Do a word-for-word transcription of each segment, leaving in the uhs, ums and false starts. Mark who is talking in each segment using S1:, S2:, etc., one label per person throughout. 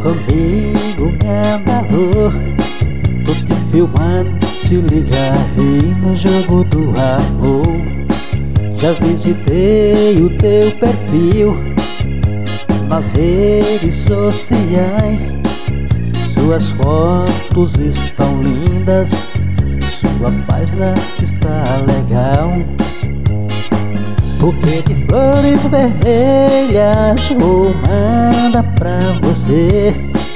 S1: comigo, meu valor. Tô te filmando, se liga aí no jogo do amor. Já visitei o teu perfil nas redes sociais. Suas fotos estão lindas, sua página está legal. Buquê de flores vermelhas vou mandar pra você.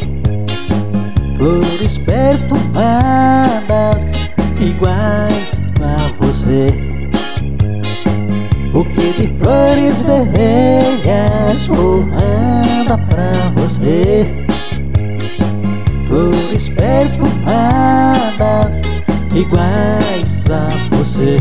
S1: Flores perfumadas iguais a você. Buquê de flores vermelhas vou mandar pra você. Flores perfumadas iguais a você.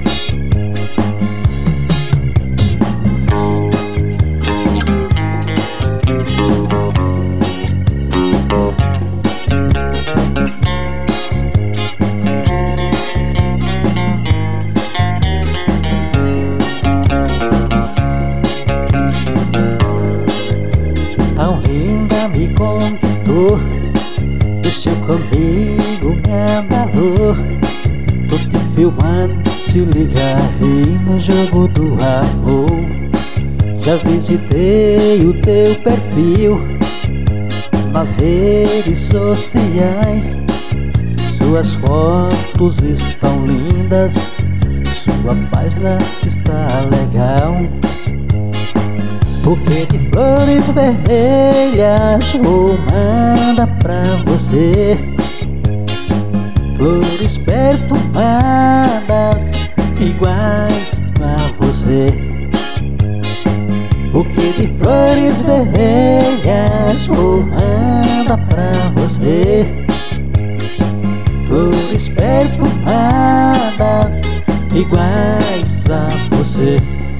S1: Tão linda, me conquistou, mexeu comigo, meu valor. Tô te filmando, se liga aí no jogo do amor. Já visitei o teu perfil nas redes sociais. Suas fotos estão lindas, sua página está legal. Buquê de flores vermelhas vou mandar pra você. Flores perfumadas iguais a você. Buquê de flores vermelhas vou mandar pra você. Flores perfumadas iguais a você.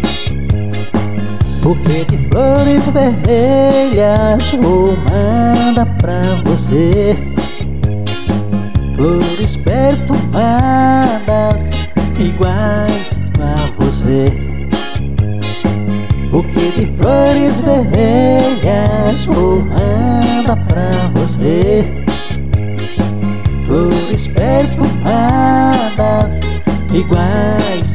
S1: Buquê de flores vermelhas vou mandar pra você. Flores perfumadas iguais a você. Buquê de flores vermelhas vou mandar pra você. Flores perfumadas iguais